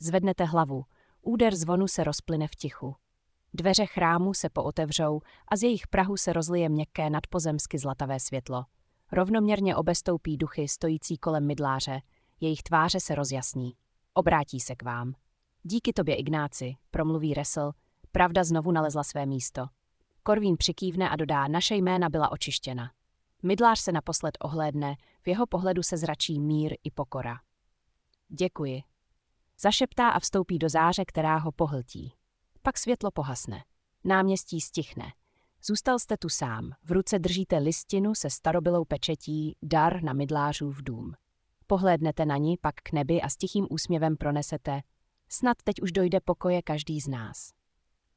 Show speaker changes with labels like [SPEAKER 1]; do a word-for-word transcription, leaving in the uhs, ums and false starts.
[SPEAKER 1] Zvednete hlavu, úder zvonu se rozplyne v tichu. Dveře chrámu se pootevřou a z jejich prahu se rozlije měkké nadpozemsky zlatavé světlo. Rovnoměrně obestoupí duchy stojící kolem mydláře, jejich tváře se rozjasní. Obrátí se k vám. Díky tobě, Ignáci, promluví Resl, pravda znovu nalezla své místo. Korvín přikývne a dodá, naše jména byla očištěna. Mydlář se naposled ohlédne, v jeho pohledu se zračí mír i pokora. Děkuji. Zašeptá a vstoupí do záře, která ho pohltí. Pak světlo pohasne. Náměstí stichne. Zůstal jste tu sám. V ruce držíte listinu se starobylou pečetí dar na mydlářův dům. Pohlédnete na ni, pak k nebi a s tichým úsměvem pronesete, snad teď už dojde pokoje každý z nás.